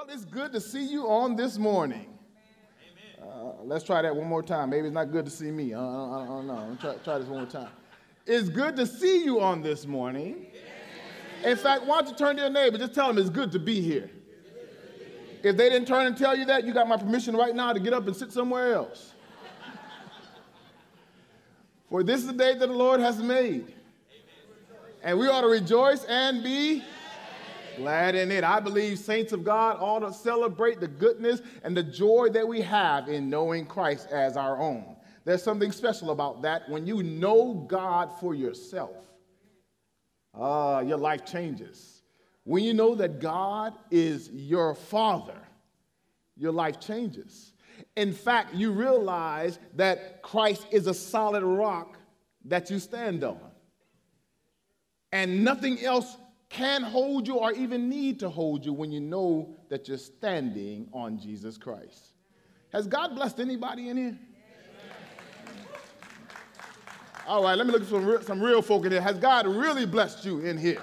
Well, it's good to see you on this morning. Let's try that one more time. Maybe it's not good to see me. I don't know. Try this one more time. It's good to see you on this morning. In fact, why don't you turn to your neighbor, just tell them it's good to be here. If they didn't turn and tell you that, you got my permission right now to get up and sit somewhere else. For this is the day that the Lord has made. And we ought to rejoice and be glad in it. I believe saints of God ought to celebrate the goodness and the joy that we have in knowing Christ as our own. There's something special about that. When you know God for yourself, your life changes. When you know that God is your Father, your life changes. In fact, you realize that Christ is a solid rock that you stand on. And nothing else can hold you or even need to hold you when you know that you're standing on Jesus Christ. Has God blessed anybody in here? All right, let me look at some real folk in here. Has God really blessed you in here?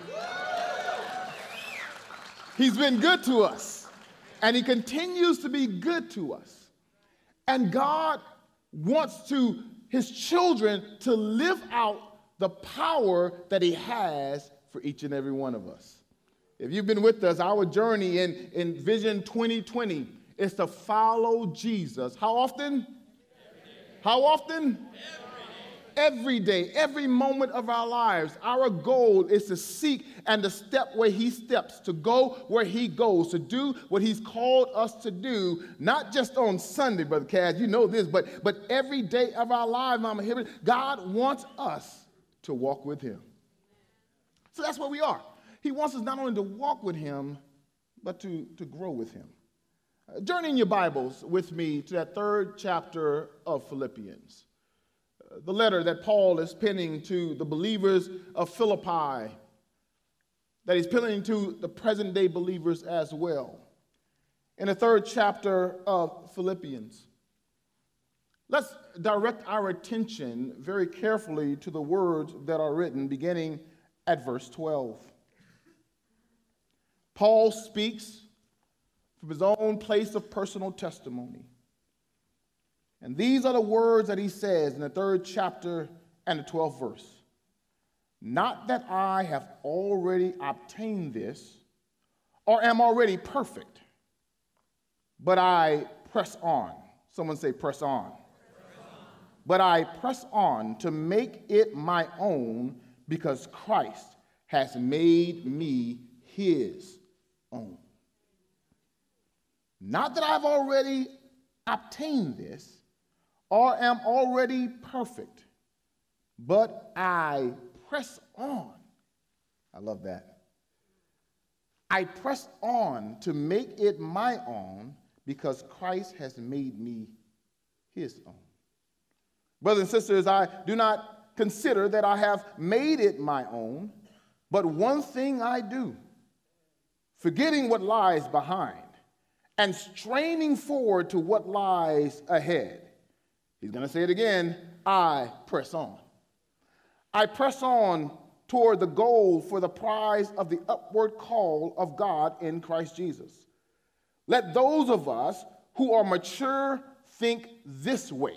He's been good to us, and he continues to be good to us. And God wants his children to live out the power that he has for each and every one of us. If you've been with us, our journey in Vision 2020 is to follow Jesus. How often? How often? Every day, every moment of our lives. Our goal is to seek and to step where he steps, to go where he goes, to do what he's called us to do, not just on Sunday, Brother Cass, you know this, but every day of our lives, Mama Hibbert. God wants us to walk with him. So that's where we are. He wants us not only to walk with him, but to grow with him. Journey in your Bibles with me to that 3rd chapter of Philippians. The letter that Paul is penning to the believers of Philippi, that he's penning to the present-day believers as well. In the 3rd chapter of Philippians, let's direct our attention very carefully to the words that are written beginning at verse 12. Paul speaks from his own place of personal testimony. And these are the words that he says in the 3rd chapter and the 12th verse. Not that I have already obtained this or am already perfect, but I press on. Someone say press on. But I press on to make it my own because Christ has made me his own. Not that I've already obtained this or am already perfect, but I press on. I love that. I press on to make it my own because Christ has made me his own. Brothers and sisters, I do not consider that I have made it my own, but one thing I do, forgetting what lies behind and straining forward to what lies ahead. He's going to say it again, I press on. I press on toward the goal for the prize of the upward call of God in Christ Jesus. Let those of us who are mature think this way.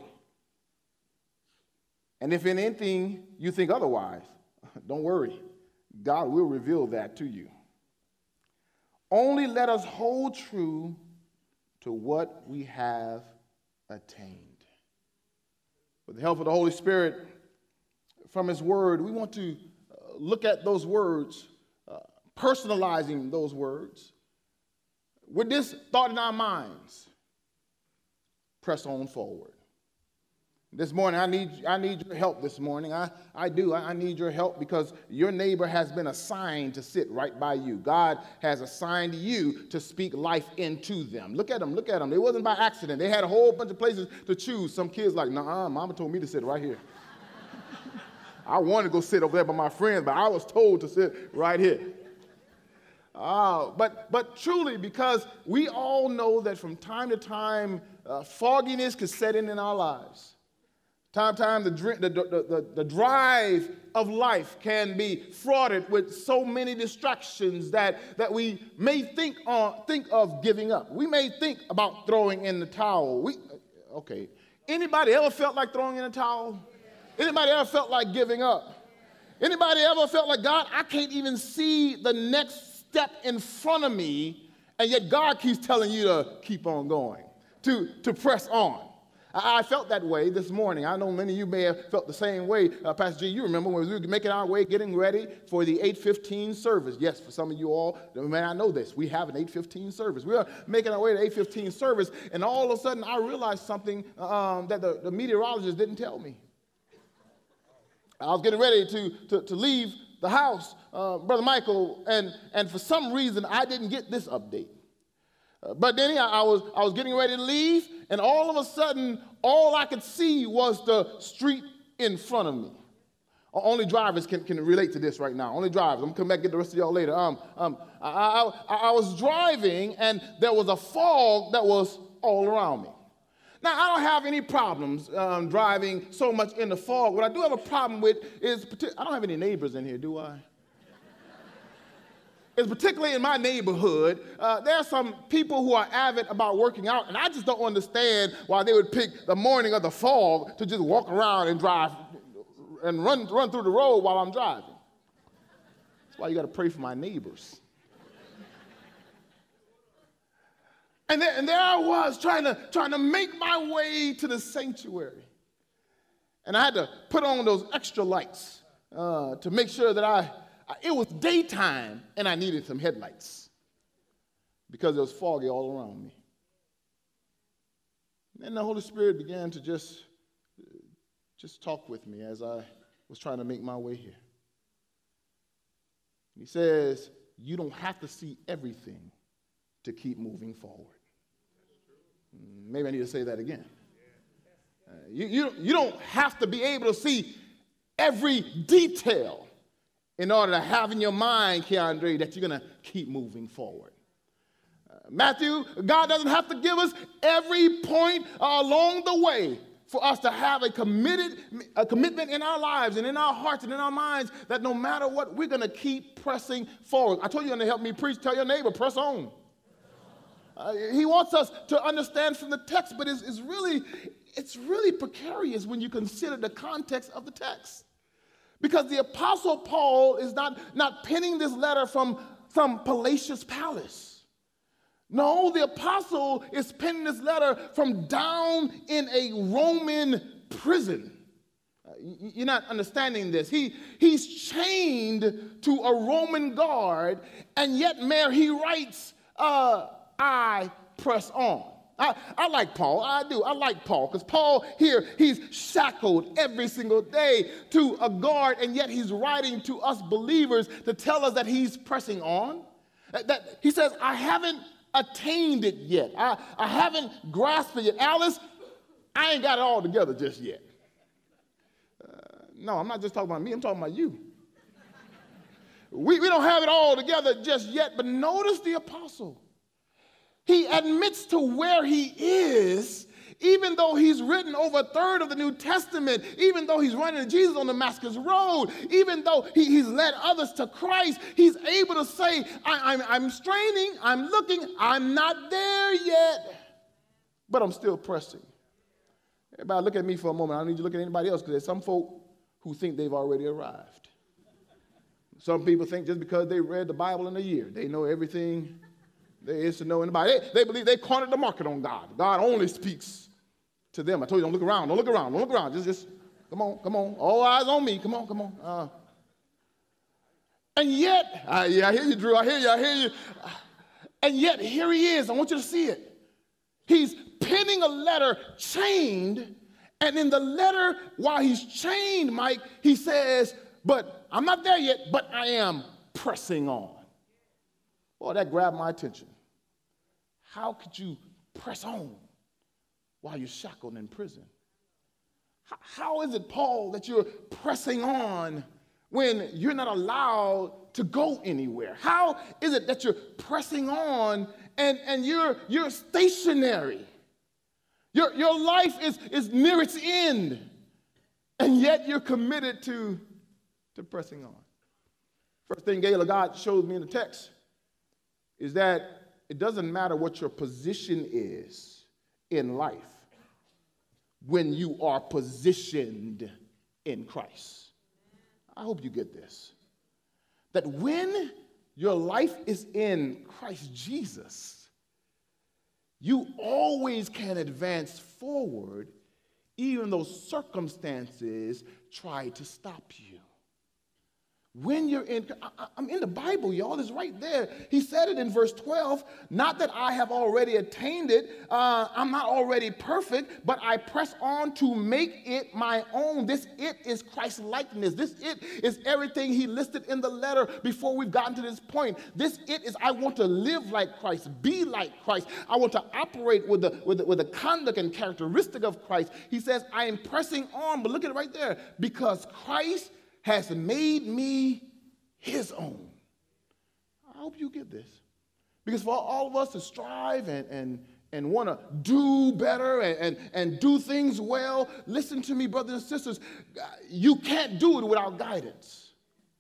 And if in anything you think otherwise, don't worry. God will reveal that to you. Only let us hold true to what we have attained. With the help of the Holy Spirit from his word, we want to look at those words, personalizing those words. With this thought in our minds, press on forward. This morning, I need your help this morning. I do. I need your help because your neighbor has been assigned to sit right by you. God has assigned you to speak life into them. Look at them. Look at them. It wasn't by accident. They had a whole bunch of places to choose. Some kids like, nah, mama told me to sit right here. I wanted to go sit over there by my friends, but I was told to sit right here. But truly, because we all know that from time to time, fogginess could set in our lives. Sometimes the drive of life can be fraughted with so many distractions that we may think of giving up. We may think about throwing in the towel. Okay. Anybody ever felt like throwing in the towel? Anybody ever felt like giving up? Anybody ever felt like, God, I can't even see the next step in front of me, and yet God keeps telling you to keep on going, to press on? I felt that way this morning. I know many of you may have felt the same way. Pastor G, you remember when we were making our way, getting ready for the 8:15 service. Yes, for some of you all, man, I know this. We have an 8:15 service. We are making our way to 8:15 service, and all of a sudden I realized something that the meteorologist didn't tell me. I was getting ready to leave the house, Brother Michael, and for some reason I didn't get this update. But then I was getting ready to leave, and all of a sudden, all I could see was the street in front of me. Only drivers can relate to this right now. Only drivers. I'm going to come back and get the rest of y'all later. I was driving, and there was a fog that was all around me. Now, I don't have any problems driving so much in the fog. What I do have a problem with is, I don't have any neighbors in here, do I? Is particularly in my neighborhood, there are some people who are avid about working out, and I just don't understand why they would pick the morning of the fog to just walk around and drive and run through the road while I'm driving. That's why you got to pray for my neighbors. And there I was trying to make my way to the sanctuary, and I had to put on those extra lights to make sure that it was daytime, and I needed some headlights because it was foggy all around me. And then the Holy Spirit began to just talk with me as I was trying to make my way here. He says, you don't have to see everything to keep moving forward. Maybe I need to say that again. You don't have to be able to see every detail in order to have in your mind, Keandre, that you're going to keep moving forward. Matthew, God doesn't have to give us every point along the way for us to have a commitment in our lives and in our hearts and in our minds that no matter what, we're going to keep pressing forward. I told you you're going to help me preach. Tell your neighbor, press on. He wants us to understand from the text, but it's really precarious when you consider the context of the text. Because the Apostle Paul is not penning this letter from some palatial palace. No, the Apostle is penning this letter from down in a Roman prison. You're not understanding this. He's chained to a Roman guard, and yet, Mayor, he writes, I press on. I like Paul. I do. I like Paul because Paul here, he's shackled every single day to a guard, and yet he's writing to us believers to tell us that he's pressing on. That he says, I haven't attained it yet. I haven't grasped it yet. Alice, I ain't got it all together just yet. No, I'm not just talking about me. I'm talking about you. We don't have it all together just yet, but notice the apostle. He admits to where he is, even though he's written over a third of the New Testament, even though he's running to Jesus on Damascus Road, even though he's led others to Christ, he's able to say, I'm straining, I'm looking, I'm not there yet, but I'm still pressing. Everybody look at me for a moment. I don't need you to look at anybody else because there's some folk who think they've already arrived. Some people think just because they read the Bible in a year, they know everything there is to know anybody. They believe they cornered the market on God. God only speaks to them. I told you, don't look around, don't look around, don't look around. Just come on. All eyes on me. Come on. And yet, I hear you, Drew. I hear you. And yet, here he is. I want you to see it. He's penning a letter chained, and in the letter, while he's chained, Mike, he says, but I'm not there yet, but I am pressing on. Boy, that grabbed my attention. How could you press on while you're shackled in prison? How is it, Paul, that you're pressing on when you're not allowed to go anywhere? How is it that you're pressing on and you're stationary? Your life is near its end. And yet you're committed to pressing on. First thing Gaylor God shows me in the text is that it doesn't matter what your position is in life when you are positioned in Christ. I hope you get this. That when your life is in Christ Jesus, you always can advance forward even though circumstances try to stop you. When you're in, I'm in the Bible, y'all, it's right there. He said it in verse 12, not that I have already attained it, I'm not already perfect, but I press on to make it my own. This it is Christ's likeness. This it is everything he listed in the letter before we've gotten to this point. This it is I want to live like Christ, be like Christ. I want to operate with the conduct and characteristic of Christ. He says, I am pressing on, but look at it right there, because Christ has made me his own. I hope you get this. Because for all of us to strive and want to do better and do things well, listen to me, brothers and sisters, you can't do it without guidance.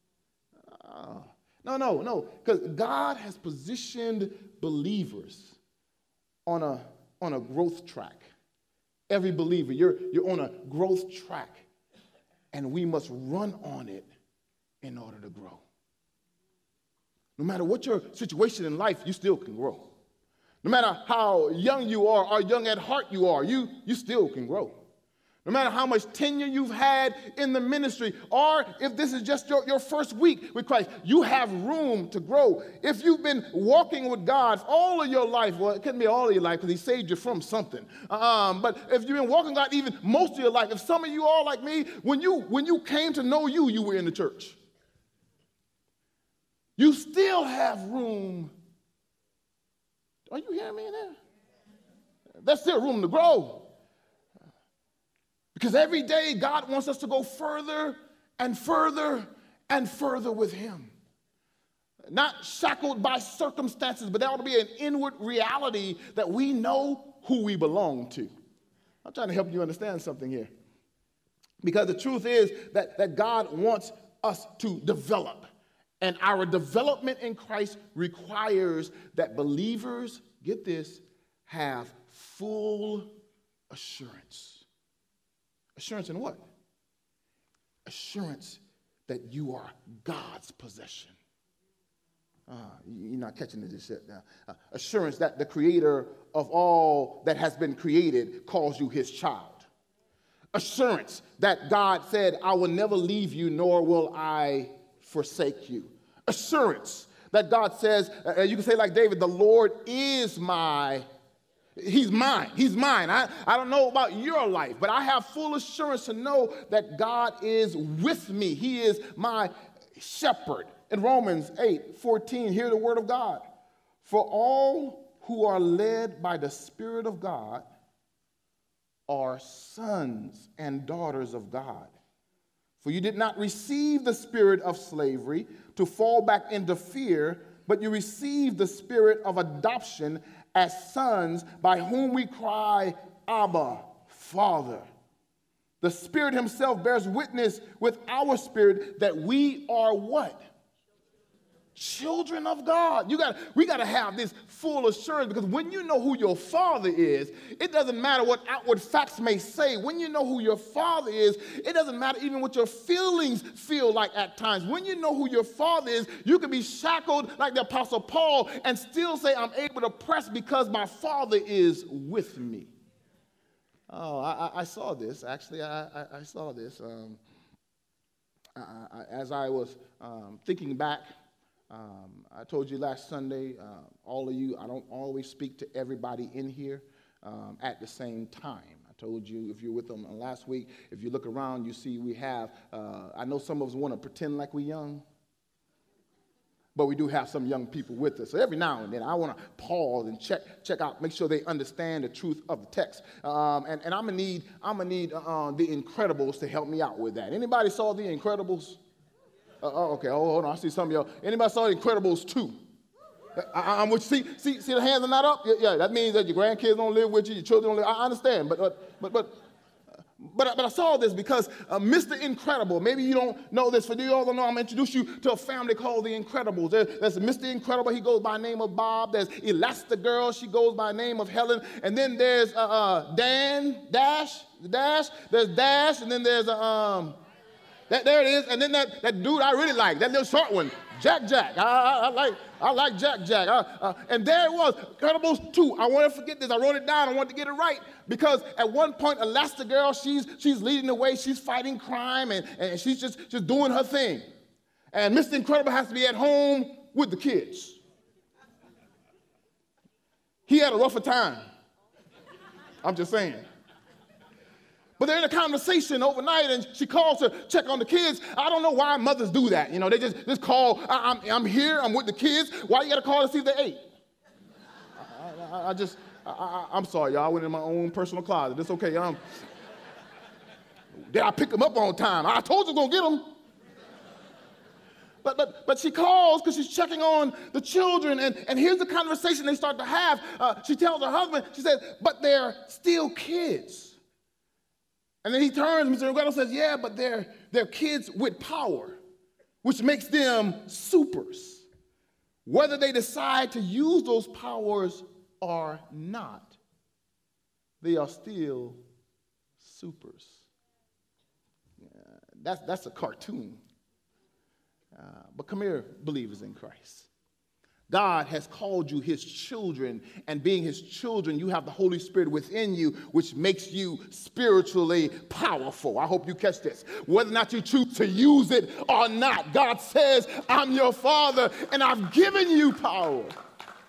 No, because God has positioned believers on a growth track. Every believer, you're on a growth track. And we must run on it in order to grow. No matter what your situation in life, you still can grow. No matter how young you are or young at heart you are, you still can grow. No matter how much tenure you've had in the ministry, or if this is just your first week with Christ, you have room to grow. If you've been walking with God all of your life, well, it couldn't be all of your life because he saved you from something. But if you've been walking with God even most of your life, if some of you are like me, when you came to know you were in the church. You still have room. Are you hearing me in there? There's still room to grow. Because every day God wants us to go further and further and further with him. Not shackled by circumstances, but there ought to be an inward reality that we know who we belong to. I'm trying to help you understand something here. Because the truth is that God wants us to develop. And our development in Christ requires that believers, get this, have full assurance. Assurance in what? Assurance that you are God's possession. You're not catching it just yet now. Assurance that the creator of all that has been created calls you his child. Assurance that God said, I will never leave you, nor will I forsake you. Assurance that God says, you can say like David, the Lord is He's mine. He's mine. I don't know about your life, but I have full assurance to know that God is with me. He is my shepherd. In Romans 8:14, hear the word of God. For all who are led by the Spirit of God are sons and daughters of God. For you did not receive the spirit of slavery to fall back into fear, but you received the spirit of adoption as sons, by whom we cry, Abba, Father. The Spirit himself bears witness with our spirit that we are what? Children of God. We got to have this full assurance, because when you know who your Father is, it doesn't matter what outward facts may say. When you know who your Father is, it doesn't matter even what your feelings feel like at times. When you know who your Father is, you can be shackled like the Apostle Paul and still say, I'm able to press because my Father is with me. Oh, I saw this. Actually, I saw this. As I was thinking back, I told you last Sunday, all of you, I don't always speak to everybody in here at the same time. I told you, if you're with them last week, if you look around, you see we have, I know some of us want to pretend like we're young, but we do have some young people with us. So every now and then, I want to pause and check out, make sure they understand the truth of the text. And I'm gonna need The Incredibles to help me out with that. Anybody saw The Incredibles? Okay, hold on. I see some of y'all. Anybody saw The Incredibles 2? I'm with you. See the hands are not up? Yeah, that means that your grandkids don't live with you, your children don't live. I understand, but But I saw this because Mr. Incredible, maybe you don't know this, for you all don't know, I'm going to introduce you to a family called the Incredibles. There's Mr. Incredible, he goes by the name of Bob. There's Elastigirl, she goes by the name of Helen. And then there's Dash, there's Dash, and then there's, there it is. And then that dude I really like, that little short one, Jack. I like Jack. And there it was, Incredibles 2. I want to forget this. I wrote it down. I want to get it right. Because at one point, Elastigirl, she's leading the way. She's fighting crime, and she's just doing her thing. And Mr. Incredible has to be at home with the kids. He had a rougher time. I'm just saying. But they're in a conversation overnight, and she calls to check on the kids. I don't know why mothers do that. You know, they just call, I'm here, I'm with the kids. Why you got to call to see if they ate? I'm sorry, y'all. I went in my own personal closet. It's okay. Did I pick them up on time? I told you I was going to get them. But she calls because she's checking on the children, and here's the conversation they start to have. She tells her husband, she says, but they're still kids. And then he turns, Mr. Incredible says, yeah, but they're kids with power, which makes them supers. Whether they decide to use those powers or not, they are still supers. That's a cartoon. But come here, believers in Christ. God has called you his children, and being his children, you have the Holy Spirit within you, which makes you spiritually powerful. I hope you catch this. Whether or not you choose to use it or not, God says, I'm your Father, and I've given you power. Amen.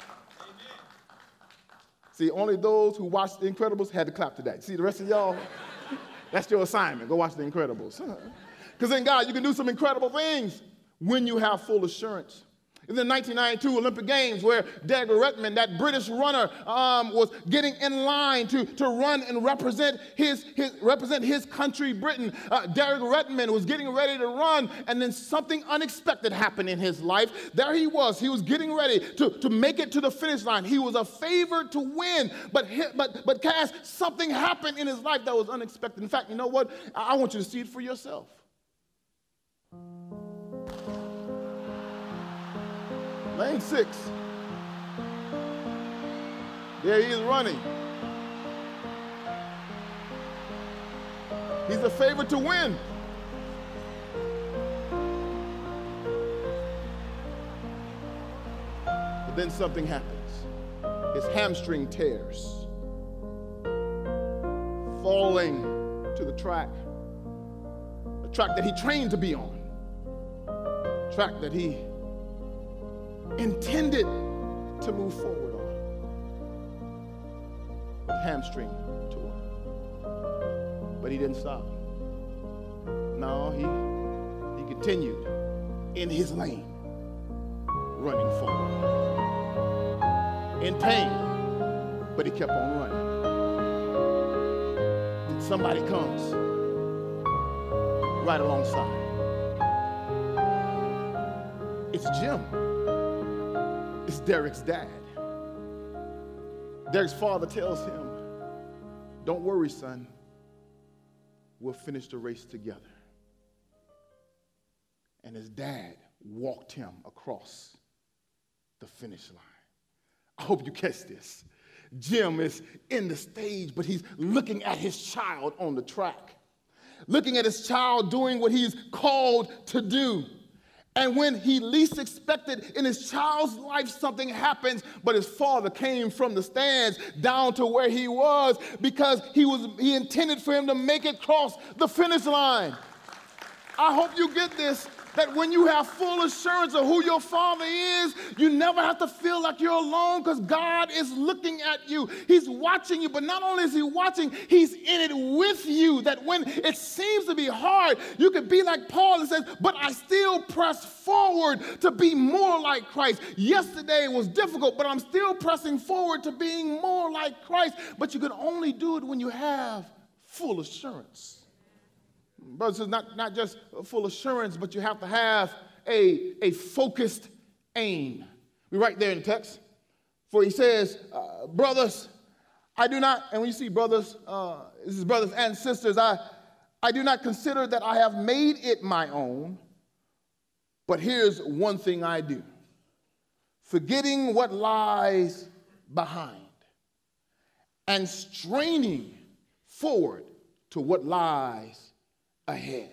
See, only those who watched The Incredibles had to clap today. See, the rest of y'all, that's your assignment. Go watch The Incredibles. Because in God, you can do some incredible things when you have full assurance. In the 1992 Olympic Games, where Derek Redmond, that British runner, was getting in line to run and represent his country, Britain. Derek Redmond was getting ready to run, and then something unexpected happened in his life. There he was getting ready to make it to the finish line. He was a favorite to win, but Cass, something happened in his life that was unexpected. In fact, you know what? I want you to see it for yourself. Lane 6. There he is running. He's a favorite to win. But then something happens. His hamstring tears. Falling to the track. A track that he trained to be on. A track that he intended to move forward on, but hamstring tore. But he didn't stop. No, he continued in his lane, running forward. In pain, but he kept on running. And somebody comes right alongside. It's Jim. It's Derek's dad. Derek's father tells him, don't worry, son. We'll finish the race together. And his dad walked him across the finish line. I hope you catch this. Jim is in the stage, but he's looking at his child on the track, looking at his child doing what he's called to do. And when he least expected in his child's life, something happens, but his father came from the stands down to where he was because he intended for him to make it across the finish line. I hope you get this, that when you have full assurance of who your Father is, you never have to feel like you're alone because God is looking at you. He's watching you, but not only is he watching, he's in it with you, that when it seems to be hard, you can be like Paul and says, but I still press forward to be more like Christ. Yesterday was difficult, but I'm still pressing forward to being more like Christ. But you can only do it when you have full assurance. Brothers, it's not just full assurance, but you have to have a focused aim. We're right there in the text. For he says, brothers, I do not, and when you see brothers, this is brothers and sisters, I do not consider that I have made it my own, but here's one thing I do. Forgetting what lies behind and straining forward to what lies ahead.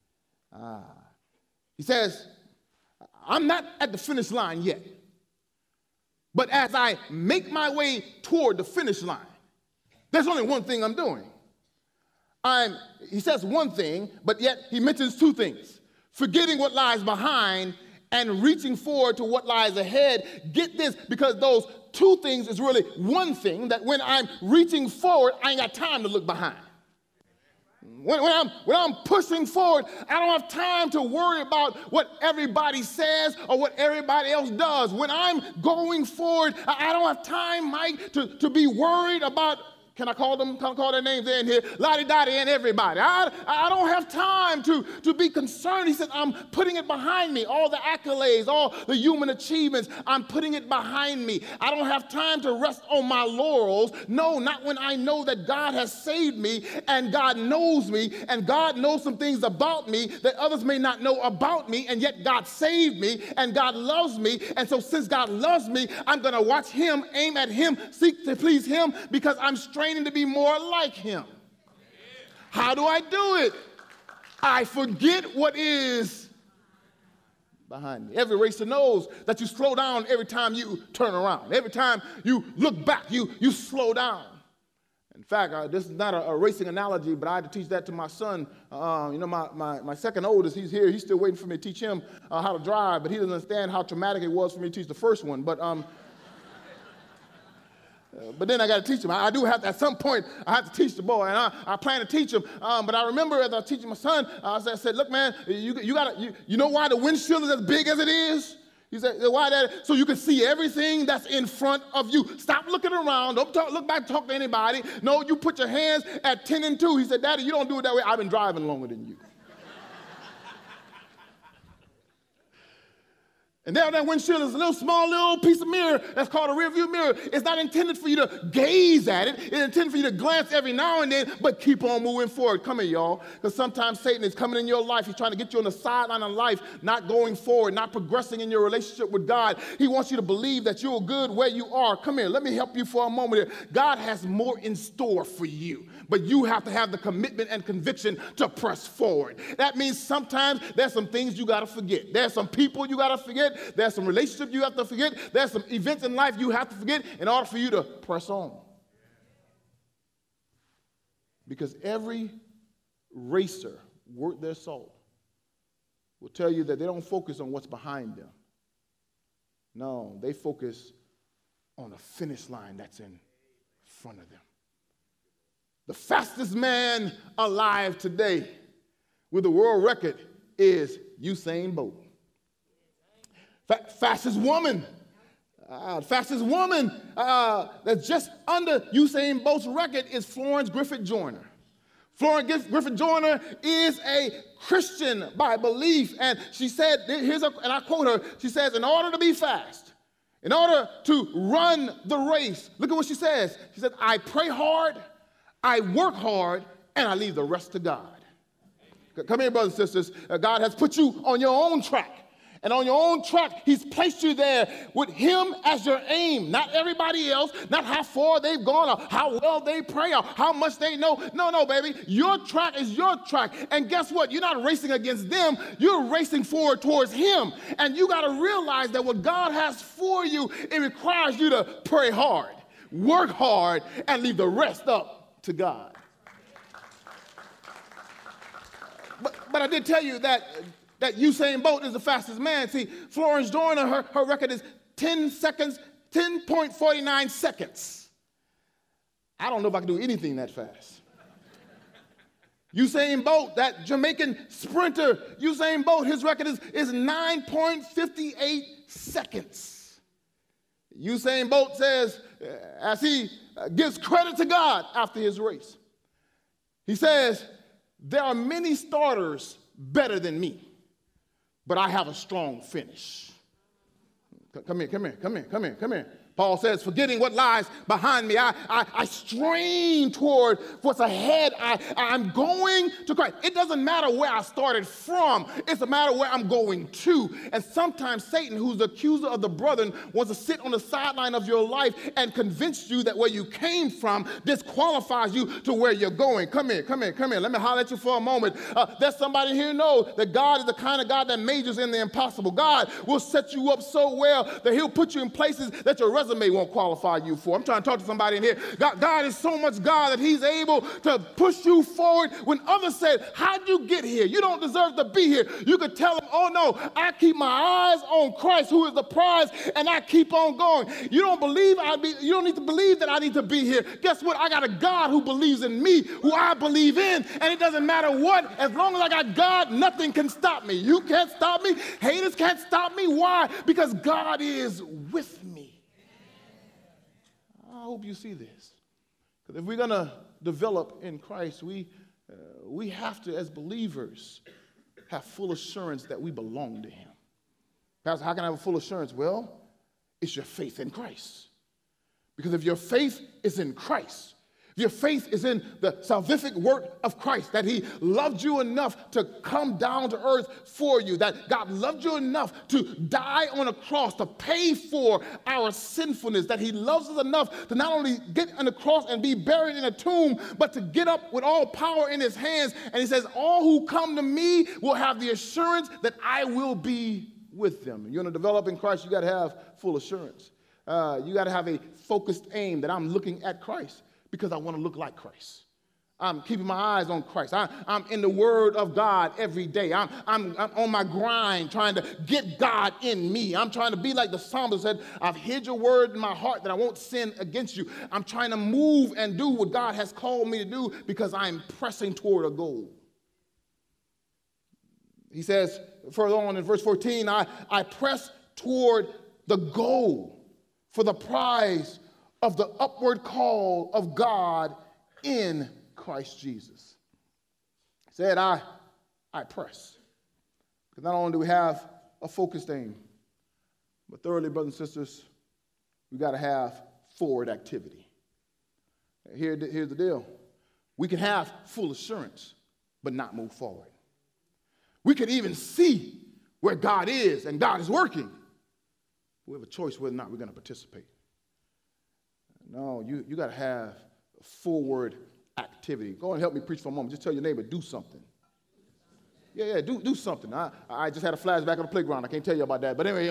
He says, I'm not at the finish line yet, but as I make my way toward the finish line, there's only one thing I'm doing. He says one thing, but yet he mentions two things. Forgetting what lies behind and reaching forward to what lies ahead. Get this, because those two things is really one thing, that when I'm reaching forward, I ain't got time to look behind. When I'm pushing forward, I don't have time to worry about what everybody says or what everybody else does. When I'm going forward, I don't have time, Mike, to be worried about, can I call their names in here? Lottie Dottie and everybody. I don't have time to be concerned. He said, I'm putting it behind me. All the accolades, all the human achievements, I'm putting it behind me. I don't have time to rest on my laurels. No, not when I know that God has saved me and God knows me and God knows some things about me that others may not know about me, and yet God saved me and God loves me. And so since God loves me, I'm going to watch him, aim at him, seek to please him, because I'm training to be more like him. How do I do it? I forget what is behind me. Every racer knows that you slow down every time you turn around. Every time you look back, you slow down. In fact, this is not a racing analogy, but I had to teach that to my son. My second oldest, he's here. He's still waiting for me to teach him how to drive, but he doesn't understand how traumatic it was for me to teach the first one. But then I got to teach him. I do have to, at some point, I have to teach the boy, and I plan to teach him. But I remember as I was teaching my son, I said, look, man, you know why the windshield is as big as it is? He said, why that? So you can see everything that's in front of you. Stop looking around. Don't look back, talk to anybody. No, you put your hands at 10 and 2. He said, Daddy, you don't do it that way. I've been driving longer than you. And there, that windshield is a little piece of mirror that's called a rear view mirror. It's not intended for you to gaze at it. It's intended for you to glance every now and then, but keep on moving forward. Come here, y'all. Because sometimes Satan is coming in your life. He's trying to get you on the sideline of life, not going forward, not progressing in your relationship with God. He wants you to believe that you're good where you are. Come here. Let me help you for a moment here. God has more in store for you, but you have to have the commitment and conviction to press forward. That means sometimes there's some things you got to forget. There's some people you got to forget. There's some relationships you have to forget. There's some events in life you have to forget in order for you to press on. Because every racer worth their salt will tell you that they don't focus on what's behind them. No, they focus on the finish line that's in front of them. The fastest man alive today with the world record is Usain Bolt. Fastest woman that's just under Usain Bolt's record is Florence Griffith Joyner. Florence Griffith Joyner is a Christian by belief, and she said, and I quote her, she says, in order to be fast, in order to run the race, look at what she says. She said, I pray hard, I work hard, and I leave the rest to God. Come here, brothers and sisters. God has put you on your own track. And on your own track, he's placed you there with him as your aim. Not everybody else, not how far they've gone or how well they pray or how much they know. No, baby. Your track is your track. And guess what? You're not racing against them. You're racing forward towards him. And you got to realize that what God has for you, it requires you to pray hard, work hard, and leave the rest up to God. But I did tell you that Usain Bolt is the fastest man. See, Florence Joyner, her record is 10.49 seconds. I don't know if I can do anything that fast. Usain Bolt, that Jamaican sprinter, Usain Bolt, his record is 9.58 seconds. Usain Bolt says, as he gives credit to God after his race, he says, there are many starters better than me, but I have a strong finish. Come here. Paul says, forgetting what lies behind me, I strain toward what's ahead. I'm going to Christ. It doesn't matter where I started from. It's a matter where I'm going to. And sometimes Satan, who's the accuser of the brethren, wants to sit on the sideline of your life and convince you that where you came from disqualifies you to where you're going. Come here. Let me holler at you for a moment. There's somebody here who knows that God is the kind of God that majors in the impossible. God will set you up so well that he'll put you in places that your resume won't qualify you for. I'm trying to talk to somebody in here. God is so much God that he's able to push you forward when others said, how'd you get here? You don't deserve to be here. You could tell them, oh no, I keep my eyes on Christ who is the prize and I keep on going. You don't need to believe that I need to be here. Guess what? I got a God who believes in me, who I believe in, and it doesn't matter what. As long as I got God, nothing can stop me. You can't stop me. Haters can't stop me. Why? Because God is with me. I hope you see this. Because if we're going to develop in Christ, we have to, as believers, have full assurance that we belong to him. Pastor, how can I have a full assurance? Well, it's your faith in Christ. Because if your faith is in Christ, if your faith is in the salvific work of Christ, that he loved you enough to come down to earth for you, that God loved you enough to die on a cross to pay for our sinfulness, that he loves us enough to not only get on the cross and be buried in a tomb, but to get up with all power in his hands. And he says, all who come to me will have the assurance that I will be with them. You're going to develop in Christ, you got to have full assurance. You got to have a focused aim that I'm looking at Christ, because I want to look like Christ. I'm keeping my eyes on Christ. I'm in the Word of God every day. I'm on my grind trying to get God in me. I'm trying to be like the psalmist said, I've hid your word in my heart that I won't sin against you. I'm trying to move and do what God has called me to do because I'm pressing toward a goal. He says further on in verse 14, I press toward the goal for the prize of the upward call of God in Christ Jesus. He said, I press. Because not only do we have a focused aim, but thirdly, brothers and sisters, we got to have forward activity. Here's the deal. We can have full assurance, but not move forward. We could even see where God is and God is working. We have a choice whether or not we're going to participate. No, you got to have forward activity. Go and help me preach for a moment. Just tell your neighbor, do something. Yeah, do something. I just had a flashback on the playground. I can't tell you about that. But anyway,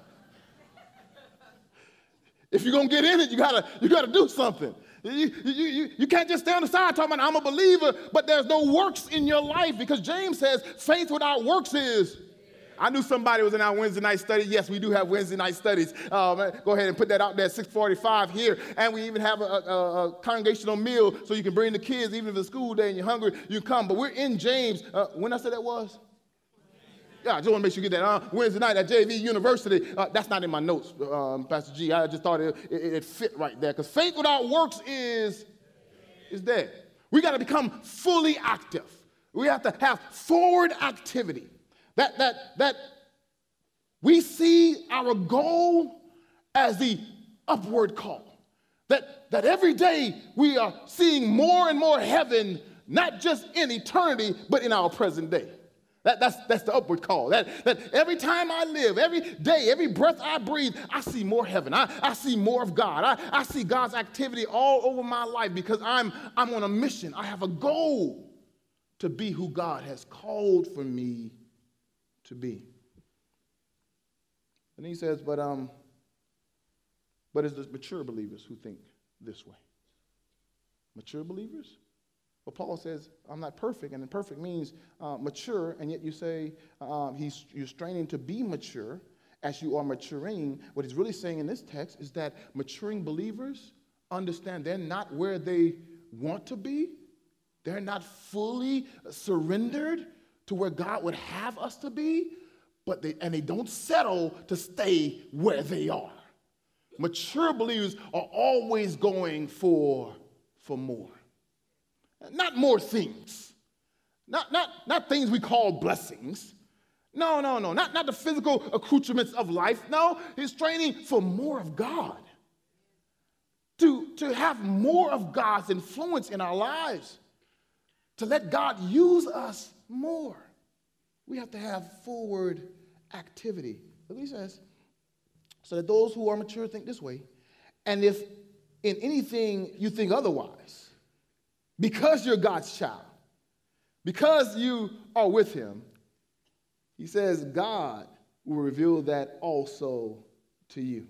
if you're going to get in it, you gotta do something. You can't just stay on the side talking about, I'm a believer, but there's no works in your life, because James says faith without works is. I knew somebody was in our Wednesday night study. Yes, we do have Wednesday night studies. Go ahead and put that out there at 6:45 here. And we even have a congregational meal so you can bring the kids, even if it's school day and you're hungry, you come. But we're in James. When I said that was? Yeah, I just want to make sure you get that. Wednesday night at JV University. That's not in my notes, Pastor G. I just thought it fit right there. Because faith without works is dead. We got to become fully active. We have to have forward activity. That we see our goal as the upward call. That every day we are seeing more and more heaven, not just in eternity, but in our present day. That's the upward call. That every time I live, every day, every breath I breathe, I see more heaven. I see more of God. I see God's activity all over my life because I'm on a mission. I have a goal to be who God has called for me to be. And he says, but it's the mature believers who think this way. Mature believers? Well, Paul says, I'm not perfect, and perfect means mature, and yet you say you're straining to be mature as you are maturing. What he's really saying in this text is that maturing believers understand they're not where they want to be. They're not fully surrendered to where God would have us to be, but they don't settle to stay where they are. Mature believers are always going for more. Not more things. Not things we call blessings. No. Not the physical accoutrements of life. No, he's training for more of God. to have more of God's influence in our lives, to let God use us more, we have to have forward activity. Look what he says. So that those who are mature think this way, and if in anything you think otherwise, because you're God's child, because you are with him, he says God will reveal that also to you.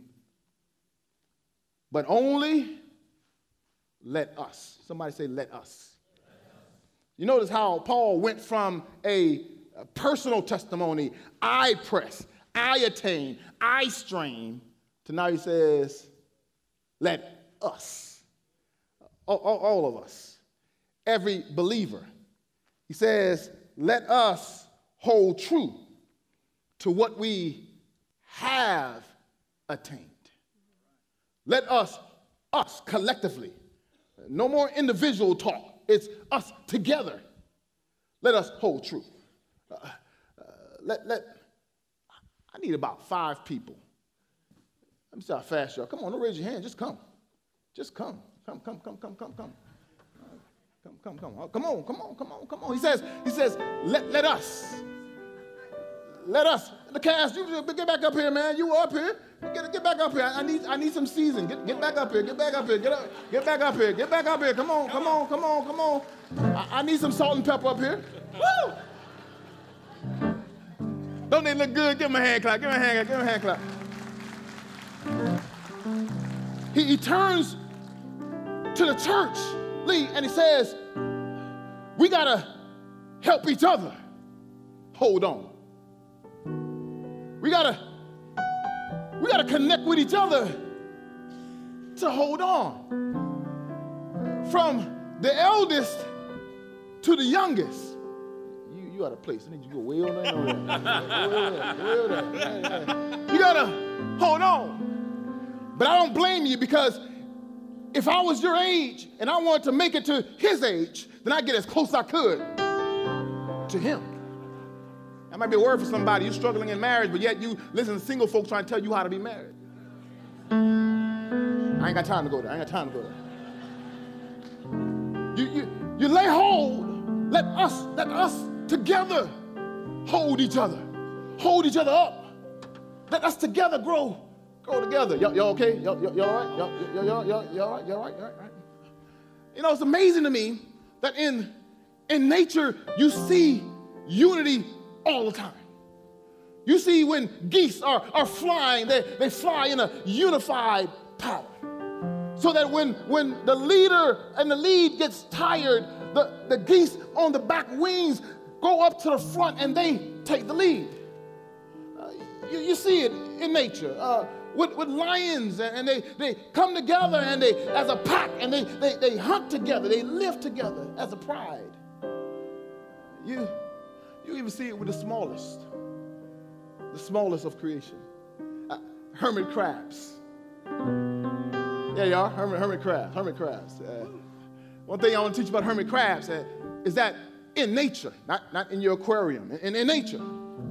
But only let us. Somebody say, let us. You notice how Paul went from a personal testimony, I press, I attain, I strain, to now he says, let us. All of us. Every believer. He says, let us hold true to what we have attained. Let us collectively. No more individual talk. It's us together. Let us hold true. I need about 5 people. Let me see how fast you are. Come on, don't raise your hand. Just come. Just come. Come. Come on. He says, let us. Let us. The cast, you get back up here, man. You were up here. Get back up here. I need some season. Get back up here. Get back up here. Get back up here. Get back up here. Come on. I need some salt and pepper up here. Woo! Don't they look good? Give him a hand clap. Give him a hand clap. He turns to the church, Lee, and he says, we got to help each other hold on. We got to connect with each other to hold on. From the eldest to the youngest. You out of place. I need you to go way on there. You got to hold on. But I don't blame you, because if I was your age and I wanted to make it to his age, then I'd get as close as I could to him. That might be a word for somebody. You're struggling in marriage, but yet you listen to single folks trying to tell you how to be married. I ain't got time to go there. You lay hold. Let us together hold each other up. Let us together grow together. Y'all okay? Y'all all right? You know, it's amazing to me that in nature you see unity all the time. You see when geese are flying, they fly in a unified power. So that when the leader and the lead gets tired, the geese on the back wings go up to the front and they take the lead. You see it in nature. With lions, and they come together and they as a pack, and they hunt together, they live together as a pride. You even see it with the smallest of creation. Hermit crabs. Yeah, you are. Hermit crabs. One thing I want to teach about hermit crabs is that in nature, not in your aquarium, in nature,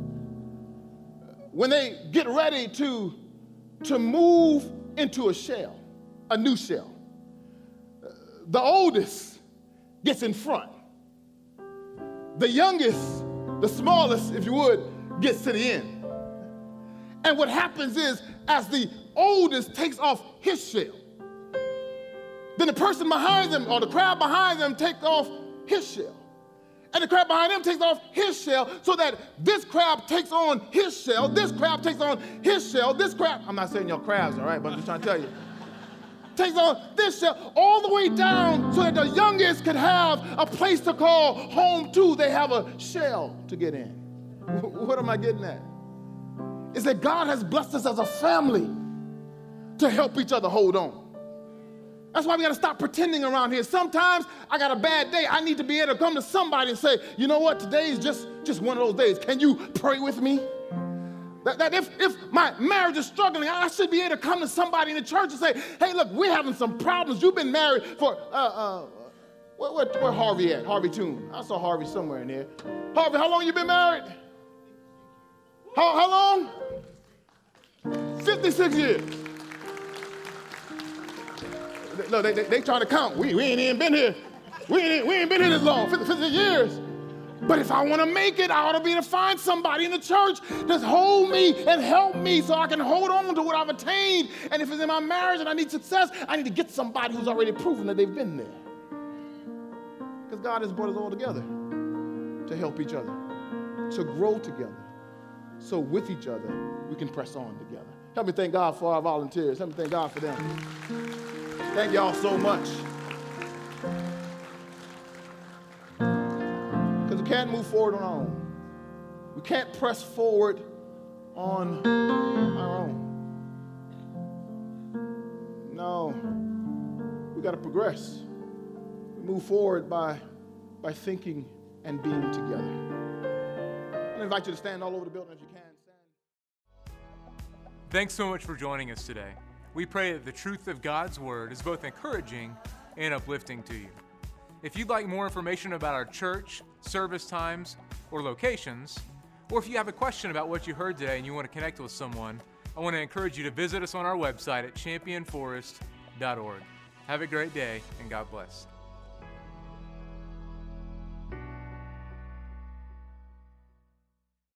when they get ready to move into a new shell, the oldest gets in front. The youngest, the smallest, if you would, gets to the end. And what happens is, as the oldest takes off his shell, then the person behind them, or the crab behind them, takes off his shell. And the crab behind them takes off his shell, so that this crab takes on his shell, this crab takes on his shell, this crab, I'm not saying y'all crabs, all right, but I'm just trying to tell you, takes on this shell, all the way down, so that the youngest could have a place to call home too. They have a shell to get in. What am I getting at? Is that God has blessed us as a family to help each other hold on. That's why we got to stop pretending around here. Sometimes I got a bad day. I need to be able to come to somebody and say, you know what, today is just one of those days. Can you pray with me? That if my marriage is struggling, I should be able to come to somebody in the church and say, hey, look, we're having some problems. You've been married for, where Harvey at? Harvey Toon. I saw Harvey somewhere in there. Harvey, how long you been married? How long? 56 years. Look, they trying to count. We ain't even been here. We ain't been here this long, 50 years. But if I want to make it, I ought to be able to find somebody in the church that's hold me and help me so I can hold on to what I've attained. And if it's in my marriage and I need success, I need to get somebody who's already proven that they've been there. Because God has brought us all together to help each other, to grow together. So with each other, we can press on together. Help me thank God for our volunteers. Help me thank God for them. Thank y'all so much. Because we can't move forward on our own. We can't press forward on our own. No, we got to progress. We move forward by thinking and being together. I invite you to stand all over the building if you can. Thanks so much for joining us today. We pray that the truth of God's Word is both encouraging and uplifting to you. If you'd like more information about our church, service times, or locations, or if you have a question about what you heard today and you want to connect with someone, I want to encourage you to visit us on our website at championforest.org. Have a great day, and God bless.